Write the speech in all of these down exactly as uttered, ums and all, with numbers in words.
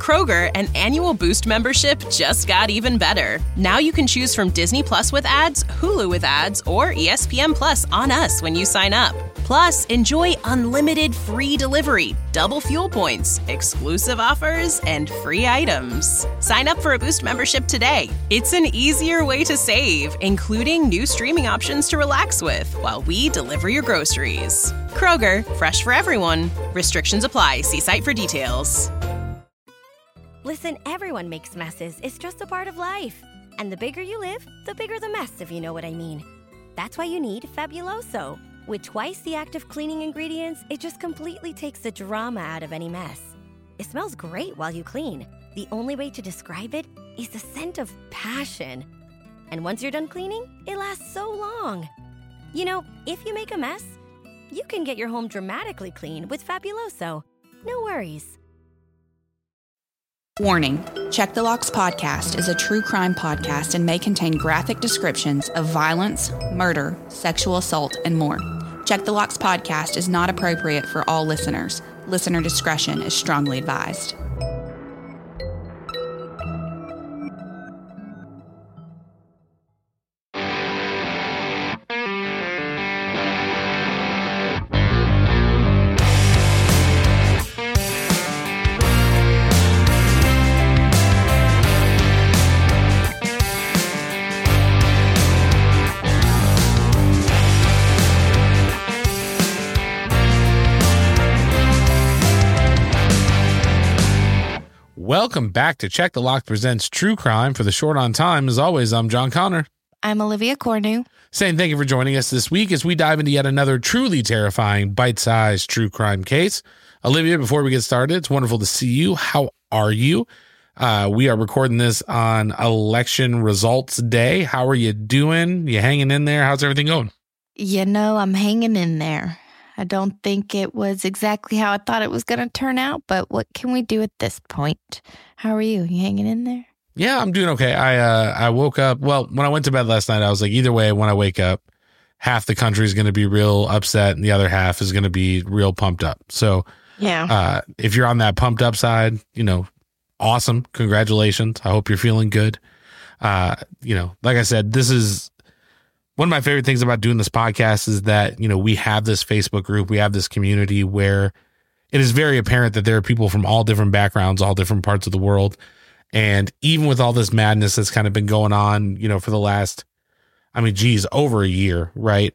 Kroger, an annual Boost membership just got even better. Now you can choose from Disney Plus with ads, Hulu with ads, or E S P N Plus on us when you sign up. Plus, enjoy unlimited free delivery, double fuel points, exclusive offers, and free items. Sign up for a Boost membership today. It's an easier way to save, including new streaming options to relax with while we deliver your groceries. Kroger, fresh for everyone. Restrictions apply. See site for details. Listen, everyone makes messes. It's just a part of life. And the bigger you live, the bigger the mess, if you know what I mean. That's why you need Fabuloso. With twice the active cleaning ingredients, it just completely takes the drama out of any mess. It smells great while you clean. The only way to describe it is the scent of passion. And once you're done cleaning, it lasts so long. You know, if you make a mess, you can get your home dramatically clean with Fabuloso. No worries. Warning, Check the Locks podcast is a true crime podcast and may contain graphic descriptions of violence, murder, sexual assault, and more. Check the Locks podcast is not appropriate for all listeners. Listener discretion is strongly advised. Welcome back to Check the Lock presents True Crime for the Short on Time. As always, I'm John Connor. I'm Olivia Cornu. Saying thank you for joining us this week as we dive into yet another truly terrifying, bite-sized true crime case. Olivia, before we get started, it's wonderful to see you. How are you? Uh, we are recording this on election results day. How are you doing? You hanging in there? How's everything going? You know, I'm hanging in there. I don't think it was exactly how I thought it was going to turn out, but what can we do at this point? How are you? You hanging in there? Yeah, I'm doing okay. I uh, I woke up, well, when I went to bed last night, I was like, either way, when I wake up, half the country is going to be real upset and the other half is going to be real pumped up. So yeah, uh, if you're on that pumped up side, you know, awesome. Congratulations. I hope you're feeling good. Uh, you know, like I said, this is one of my favorite things about doing this podcast is that, you know, we have this Facebook group, we have this community where it is very apparent that there are people from all different backgrounds, all different parts of the world. And even with all this madness that's kind of been going on, you know, for the last, I mean, geez, over a year, right?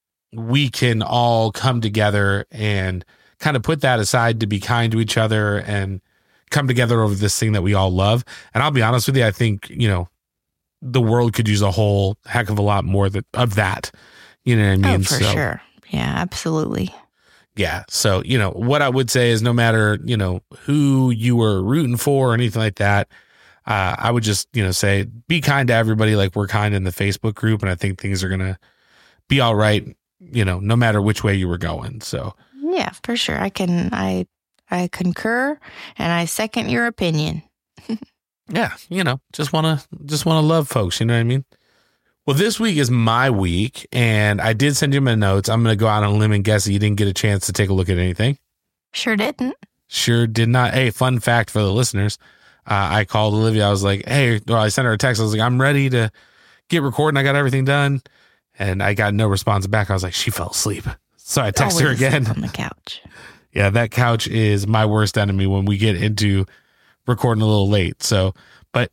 We can all come together and kind of put that aside to be kind to each other and come together over this thing that we all love. And I'll be honest with you, I think, you know, the world could use a whole heck of a lot more that, of that. You know what I mean? Oh, for so, sure. Yeah, absolutely. Yeah. So, you know, what I would say is no matter, you know, who you were rooting for or anything like that, uh, I would just, you know, say be kind to everybody like we're kind in the Facebook group. And I think things are going to be all right, you know, no matter which way you were going. So, yeah, for sure. I can, I, I concur and I second your opinion. Yeah, you know, just want to just want to love folks. You know what I mean? Well, this week is my week, and I did send you my notes. I'm going to go out on a limb and guess that you didn't get a chance to take a look at anything. Sure didn't. Sure did not. Hey, fun fact for the listeners. Uh, I called Olivia. I was like, hey, well, I sent her a text. I was like, I'm ready to get recording. I got everything done. And I got no response back. I was like, she fell asleep. So I texted her again. On the couch. Yeah, that couch is my worst enemy when we get into recording a little late. So, but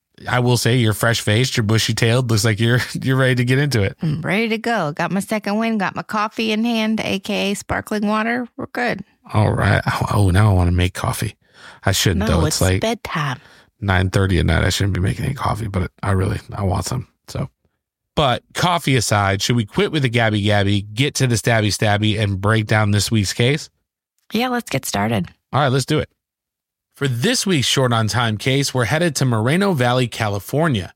I will say you're fresh faced, you're bushy tailed. Looks like you're you're ready to get into it. I'm ready to go. Got my second wind, got my coffee in hand, aka sparkling water. We're good. All right. Oh, oh now I want to make coffee. I shouldn't no, though. It's, it's like bedtime. nine thirty at night. I shouldn't be making any coffee, but I really I want some. So, but coffee aside, should we quit with the Gabby Gabby, get to the Stabby Stabby, and break down this week's case? Yeah, let's get started. All right, let's do it. For this week's Short on Time case, we're headed to Moreno Valley, California.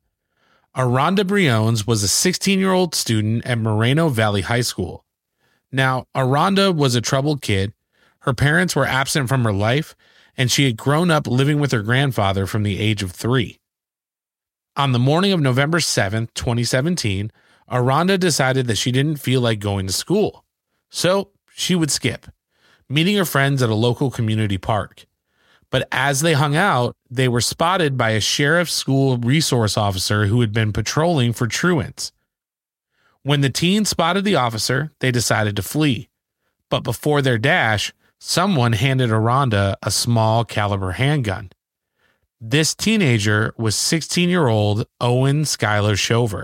Aranda Briones was a sixteen-year-old student at Moreno Valley High School. Now, Aranda was a troubled kid. Her parents were absent from her life, and she had grown up living with her grandfather from the age of three. On the morning of November seventh, twenty seventeen, Aranda decided that she didn't feel like going to school. So she would skip, meeting her friends at a local community park. But as they hung out, they were spotted by a sheriff's school resource officer who had been patrolling for truants. When the teens spotted the officer, they decided to flee. But before their dash, someone handed Aranda a small caliber handgun. This teenager was sixteen-year-old Owen Skylar Shover.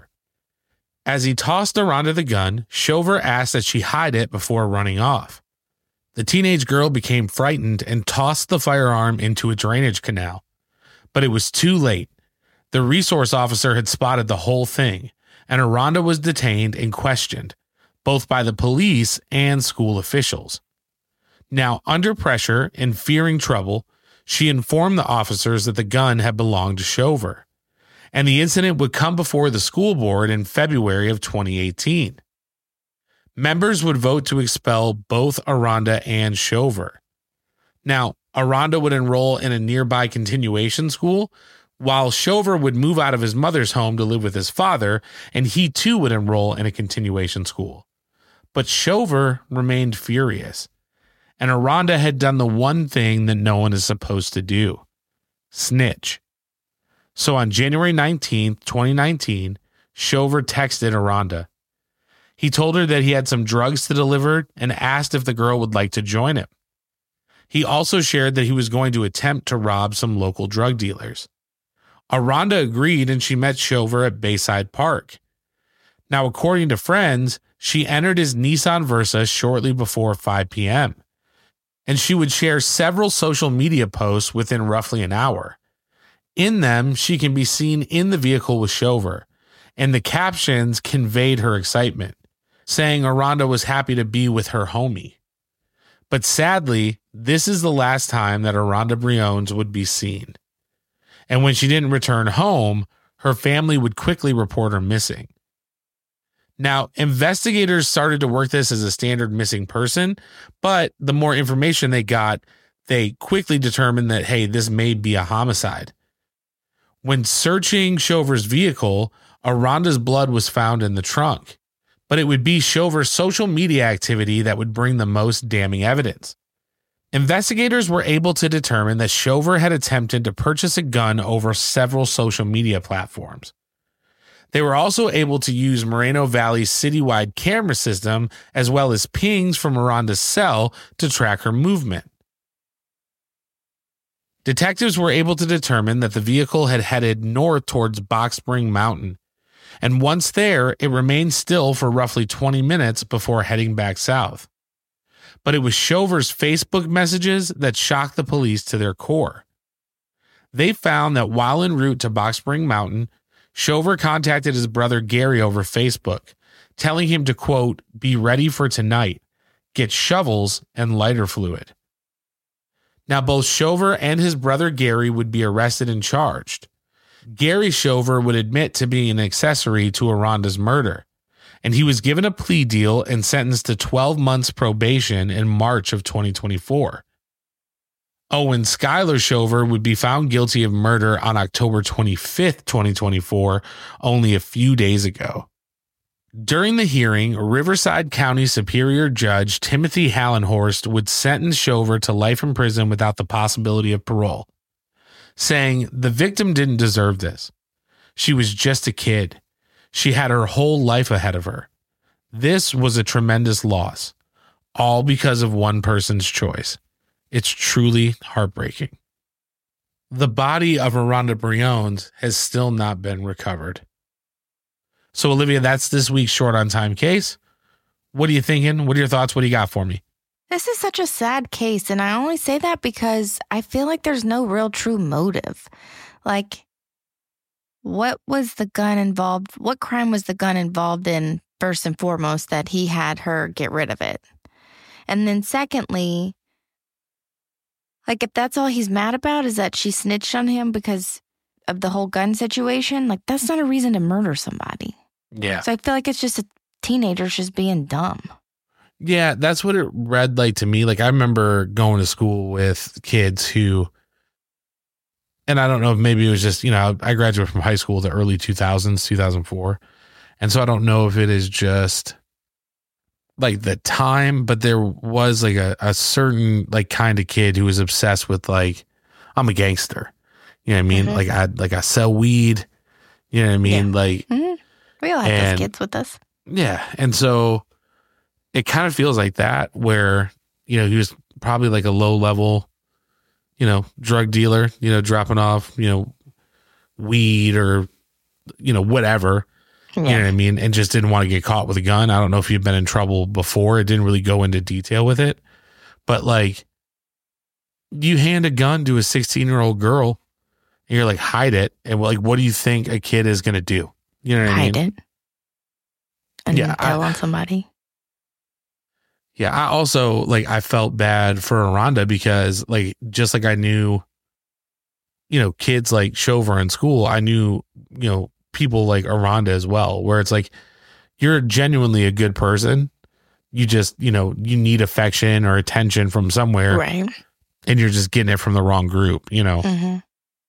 As he tossed Aranda the gun, Shover asked that she hide it before running off. The teenage girl became frightened and tossed the firearm into a drainage canal. But it was too late. The resource officer had spotted the whole thing, and Aranda was detained and questioned, both by the police and school officials. Now, under pressure and fearing trouble, she informed the officers that the gun had belonged to Shover, and the incident would come before the school board in February of twenty eighteen. Members would vote to expel both Aranda and Shover. Now, Aranda would enroll in a nearby continuation school, while Shover would move out of his mother's home to live with his father, and he too would enroll in a continuation school. But Shover remained furious, and Aranda had done the one thing that no one is supposed to do: snitch. So on January nineteenth, twenty nineteen, Shover texted Aranda. He told her that he had some drugs to deliver and asked if the girl would like to join him. He also shared that he was going to attempt to rob some local drug dealers. Aranda agreed, and she met Shover at Bayside Park. Now, according to friends, she entered his Nissan Versa shortly before five p.m., and she would share several social media posts within roughly an hour. In them, she can be seen in the vehicle with Shover, and the captions conveyed her excitement, saying Aranda was happy to be with her homie. But sadly, this is the last time that Aranda Briones would be seen. And when she didn't return home, her family would quickly report her missing. Now, investigators started to work this as a standard missing person, but the more information they got, they quickly determined that, hey, this may be a homicide. When searching Shover's vehicle, Aranda's blood was found in the trunk, but it would be Shover's social media activity that would bring the most damning evidence. Investigators were able to determine that Shover had attempted to purchase a gun over several social media platforms. They were also able to use Moreno Valley's citywide camera system as well as pings from Aranda's cell to track her movement. Detectives were able to determine that the vehicle had headed north towards Box Spring Mountain, and once there, it remained still for roughly twenty minutes before heading back south. But it was Shover's Facebook messages that shocked the police to their core. They found that while en route to Box Spring Mountain, Shover contacted his brother Gary over Facebook, telling him to, quote, be ready for tonight, get shovels and lighter fluid. Now, both Shover and his brother Gary would be arrested and charged. Gary Shover would admit to being an accessory to Aranda's murder, and he was given a plea deal and sentenced to twelve months probation in March of twenty twenty-four. Owen Skylar Shover would be found guilty of murder on October twenty-fifth, twenty twenty-four, only a few days ago. During the hearing, Riverside County Superior Judge Timothy Hallenhorst would sentence Shover to life in prison without the possibility of parole, saying the victim didn't deserve this. She was just a kid. She had her whole life ahead of her. This was a tremendous loss, all because of one person's choice. It's truly heartbreaking. The body of Aranda Briones has still not been recovered. So, Olivia, that's this week's Short on Time case. What are you thinking? What are your thoughts? What do you got for me? This is such a sad case, and I only say that because I feel like there's no real true motive. Like, what was the gun involved? What crime was the gun involved in, first and foremost, that he had her get rid of it? And then secondly, like, if that's all he's mad about is that she snitched on him because of the whole gun situation, like, that's not a reason to murder somebody. Yeah. So I feel like it's just a teenager just being dumb. Yeah, that's what it read like to me. Like, I remember going to school with kids who, and I don't know if maybe it was just, you know, I graduated from high school the early two thousands, two thousand four. And so I don't know if it is just like the time, but there was like a, a certain like kind of kid who was obsessed with like I'm a gangster. You know what I mean? Mm-hmm. Like I like I sell weed. You know what I mean? Yeah. Like Mm-hmm. We all have and, those kids with us. Yeah. And so it kind of feels like that where, you know, he was probably like a low level, you know, drug dealer, you know, dropping off, you know, weed or, you know, whatever. Yeah. You know what I mean? And just didn't want to get caught with a gun. I don't know if he'd been in trouble before. It didn't really go into detail with it. But like, you hand a gun to a sixteen year old girl and you're like, hide it. And like, what do you think a kid is going to do? You know what Hide I mean? it. And Yeah, tell I- on somebody. Yeah. I also like, I felt bad for Aranda because like, just like I knew, you know, kids like Shover in school, I knew, you know, people like Aranda as well, where it's like, you're genuinely a good person. You just, you know, you need affection or attention from somewhere. Right. And you're just getting it from the wrong group, you know? Mm-hmm.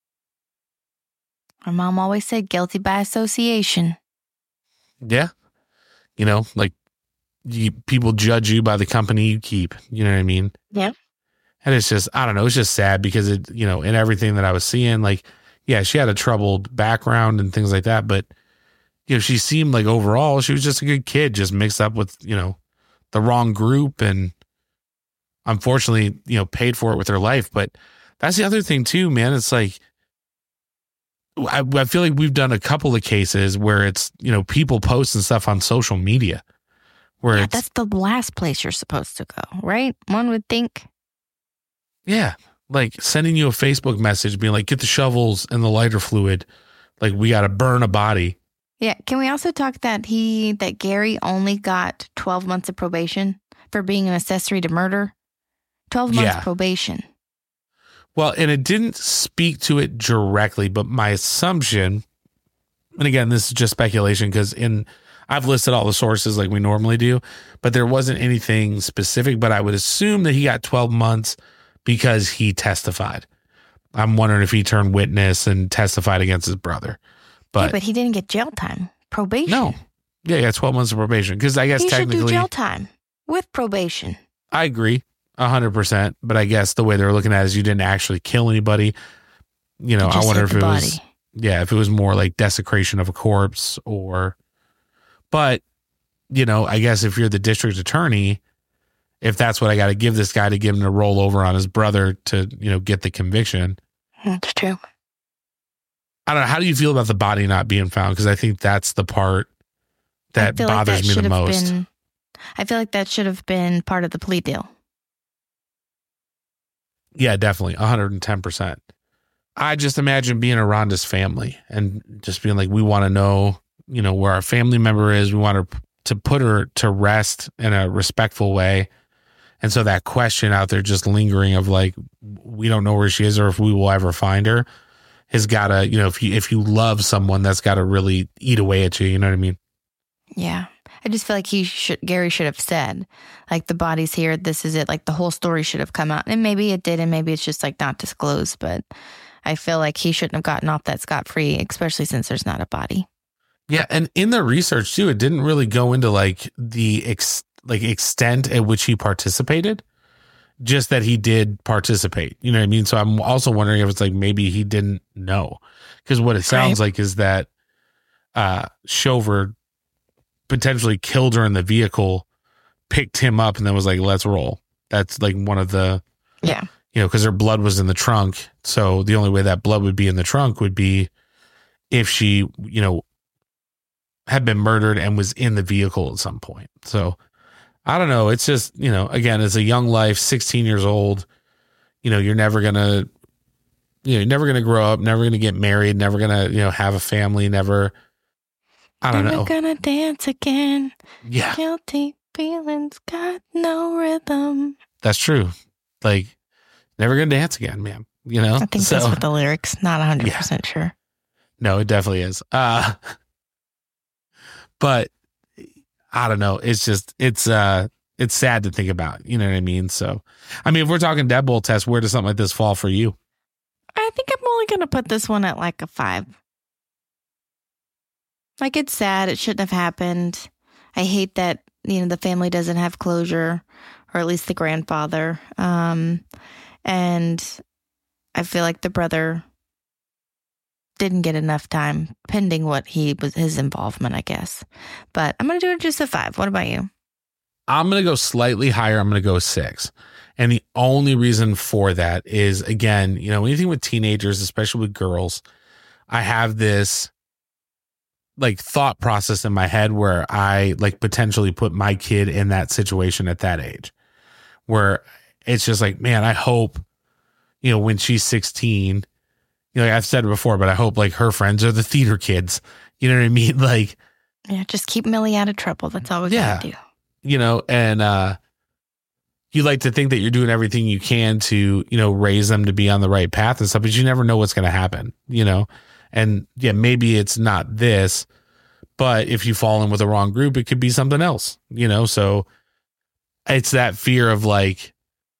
My mom always said guilty by association. Yeah. You know, like you, people judge you by the company you keep. You know what I mean? Yeah. And it's just, I don't know. It's just sad because it, you know, in everything that I was seeing, like, yeah, she had a troubled background and things like that. But, you know, she seemed like overall, she was just a good kid, just mixed up with, you know, the wrong group and unfortunately, you know, paid for it with her life. But that's the other thing too, man. It's like, I, I feel like we've done a couple of cases where it's, you know, people posting stuff on social media where Yeah, it's, that's the last place you're supposed to go, right? One would think. yeah, like sending you a Facebook message being like, get the shovels and the lighter fluid. Like we got to burn a body. Yeah. Can we also talk that he, that Gary only got twelve months of probation for being an accessory to murder? twelve months Yeah. probation. Well, and it didn't speak to it directly, but my assumption, and again, this is just speculation because in I've listed all the sources like we normally do, but there wasn't anything specific, but I would assume that he got twelve months because he testified. I'm wondering if he turned witness and testified against his brother. But, yeah, but he didn't get jail time. Probation. no, yeah, yeah, twelve months of probation. Because I guess he should do technically, jail time with probation. I agree a hundred percent. But I guess the way they're looking at it is you didn't actually kill anybody. You know, You I just wonder hit if it the was, body. yeah, if it was more like desecration of a corpse or, but you know, I guess if you're the district attorney, if that's what I got to give this guy to give him to roll over on his brother to, you know, get the conviction. That's true. I don't know. How do you feel about the body not being found? Because I think that's the part that I feel like bothers that me should the have most. Been, I feel like that should have been part of the plea deal. Yeah, definitely. one hundred ten percent. I just imagine being Aranda's family and just being like, we want to know, you know, where our family member is. We want to, to put her to rest in a respectful way. And so that question out there just lingering of like, we don't know where she is or if we will ever find her has got to, you know, if you, if you love someone, that's got to really eat away at you. You know what I mean? Yeah. I just feel like he should, Gary should have said, like, the body's here. This is it. Like, the whole story should have come out. And maybe it did. And maybe it's just like not disclosed. But I feel like he shouldn't have gotten off that scot free, especially since there's not a body. Yeah. And in the research too, it didn't really go into like the ex, like extent at which he participated, just that he did participate. You know what I mean? So I'm also wondering if it's like maybe he didn't know, because what it sounds Right. like is that uh, Shover potentially killed her in the vehicle, picked him up, and then was like, let's roll. That's like one of the, Yeah. you know, because her blood was in the trunk. So the only way that blood would be in the trunk would be if she, you know, had been murdered and was in the vehicle at some point. So I don't know. It's just, you know, again, it's a young life, sixteen years old. You know, you're never going to, you know, you're never going to grow up, never going to get married, never going to, you know, have a family, never, I don't Never know. gonna dance again. Yeah, Guilty feelings got no rhythm. that's true. Like, never going to dance again, man. You know? I think so, that's what the lyrics, not one hundred percent sure. no, it definitely is. Uh, but I don't know. It's just, it's, uh, it's sad to think about. You know what I mean? So, I mean, if we're talking deadbolt test, where does something like this fall for you? I think I'm only going to put this one at like a five. Like, it's sad. It shouldn't have happened. I hate that, you know, the family doesn't have closure, or at least the grandfather. Um, and I feel like the brother didn't get enough time, pending what he was his involvement, I guess. But I'm going to do it just a five. What about you? I'm going to go slightly higher. I'm going to go six. And the only reason for that is, again, you know, anything with teenagers, especially with girls, I have this like thought process in my head where I like potentially put my kid in that situation at that age, where it's just like, man, I hope, you know, when she's sixteen, you know, I've said it before, but I hope like her friends are the theater kids. You know what I mean? Like, yeah, just keep Millie out of trouble. That's all we yeah, gotta do. You know, and uh, you like to think that you're doing everything you can to, you know, raise them to be on the right path and stuff, but you never know what's going to happen, you know? And yeah, maybe it's not this, but if you fall in with the wrong group, it could be something else, you know? So it's that fear of like,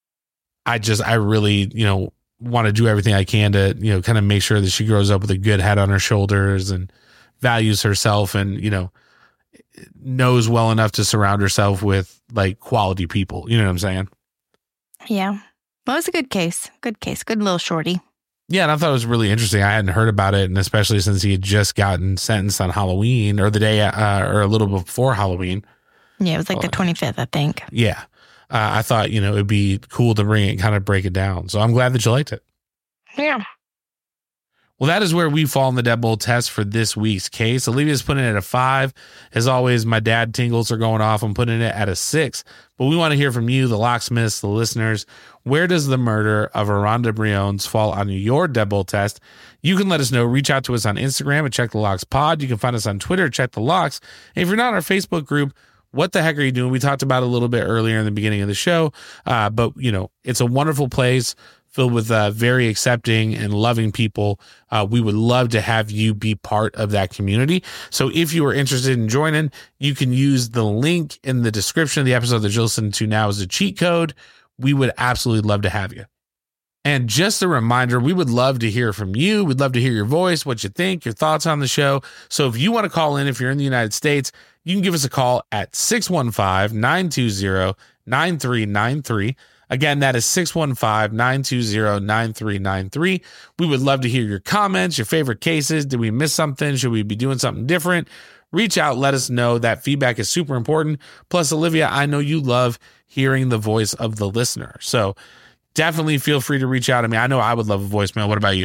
I just, I really, you know, want to do everything I can to, you know, kind of make sure that she grows up with a good head on her shoulders and values herself and, you know, knows well enough to surround herself with like quality people. You know what I'm saying? Yeah. Well, it's a good case. Good case. Good little shorty. Yeah. And I thought it was really interesting. I hadn't heard about it. And especially since he had just gotten sentenced on Halloween or the day uh, or a little before Halloween. Yeah. It was like the twenty-fifth, I think. Yeah. Uh, I thought, you know, it'd be cool to bring it, kind of break it down. So I'm glad that you liked it. Yeah. Well, that is where we fall in the deadbolt test for this week's case. Olivia's putting it at a five. As always, my dad tingles are going off. I'm putting it at a six. But we want to hear from you, the locksmiths, the listeners. Where does the murder of Aranda Briones fall on your deadbolt test? You can let us know. Reach out to us on Instagram at Check the Locks Pod. You can find us on Twitter, Check the Locks. And if you're not in our Facebook group, what the heck are you doing? We talked about it a little bit earlier in the beginning of the show, uh, but, you know, it's a wonderful place filled with uh, very accepting and loving people. Uh, we would love to have you be part of that community. So if you are interested in joining, you can use the link in the description of the episode that you're listening to now as a cheat code. We would absolutely love to have you. And just a reminder, we would love to hear from you. We'd love to hear your voice, what you think, your thoughts on the show. So if you want to call in, if you're in the United States, you can give us a call at six one five, nine two zero, nine three nine three. Again, that is six one five, nine two zero, nine three nine three. We would love to hear your comments, your favorite cases. Did we miss something? Should we be doing something different? Reach out, let us know. That feedback is super important. Plus, Olivia, I know you love hearing the voice of the listener. So definitely feel free to reach out. I mean, I know I would love a voicemail. What about you?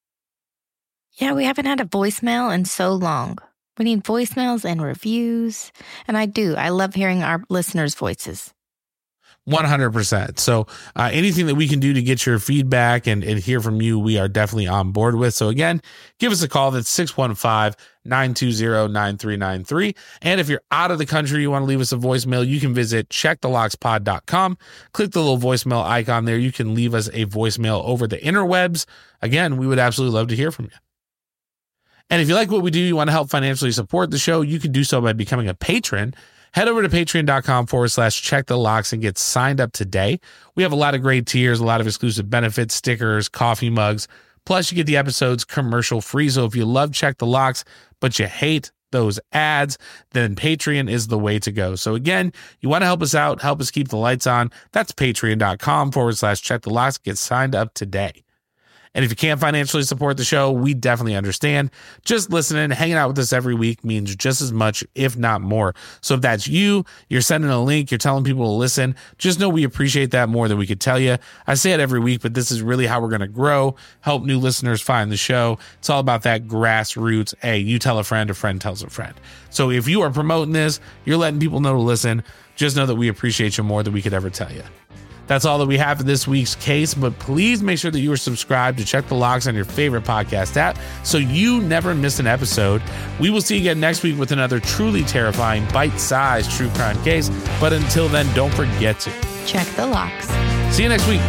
Yeah, we haven't had a voicemail in so long. We need voicemails and reviews. And I do. I love hearing our listeners' voices. one hundred percent. So uh, anything that we can do to get your feedback and, and hear from you, we are definitely on board with. So again, give us a call. That's six one five, nine two zero, nine three nine three. And if you're out of the country, you want to leave us a voicemail, you can visit check the locks pod dot com. Click the little voicemail icon there. You can leave us a voicemail over the interwebs. Again, we would absolutely love to hear from you. And if you like what we do, you want to help financially support the show, you can do so by becoming a patron. Head over to patreon.com forward slash check the locks and get signed up today. We have a lot of great tiers, a lot of exclusive benefits, stickers, coffee mugs. Plus, you get the episodes commercial free. So if you love Check the Locks, but you hate those ads, then Patreon is the way to go. So again, you want to help us out, help us keep the lights on. That's patreon.com forward slash check the locks. Get signed up today. And if you can't financially support the show, we definitely understand. Just listening, hanging out with us every week means just as much, if not more. So if that's you, you're sending a link, you're telling people to listen, just know we appreciate that more than we could tell you. I say it every week, but this is really how we're going to grow, help new listeners find the show. It's all about that grassroots. Hey, you tell a friend, a friend tells a friend. So if you are promoting this, you're letting people know to listen, just know that we appreciate you more than we could ever tell you. That's all that we have for this week's case, but please make sure that you are subscribed to Check the Locks on your favorite podcast app so you never miss an episode. We will see you again next week with another truly terrifying, bite-sized true crime case. But until then, don't forget to check the locks. See you next week.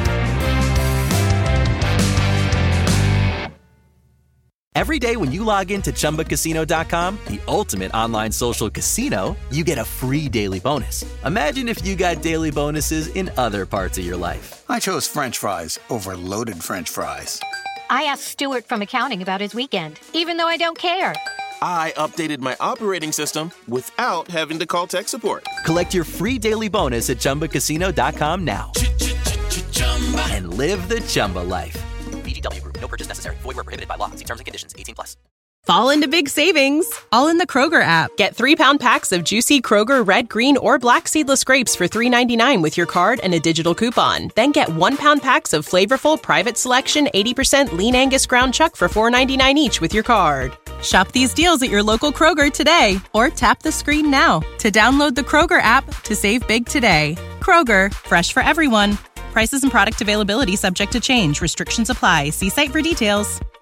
Every day when you log into Chumba Casino dot com, the ultimate online social casino, you get a free daily bonus. Imagine if you got daily bonuses in other parts of your life. I chose French fries over loaded French fries. I asked Stuart from accounting about his weekend, even though I don't care. I updated my operating system without having to call tech support. Collect your free daily bonus at Chumba Casino dot com now. And live the Chumba life. purchase necessary. Void where prohibited by law. See terms and conditions. eighteen plus. Fall into big savings, all in the Kroger app. Get three-pound packs of juicy Kroger red, green, or black seedless grapes for three ninety-nine with your card and a digital coupon. Then get one-pound packs of flavorful Private Selection eighty percent Lean Angus ground chuck for four ninety-nine each with your card. Shop these deals at your local Kroger today, or tap the screen now to download the Kroger app to save big today. Kroger, fresh for everyone. Prices and product availability subject to change. Restrictions apply. See site for details.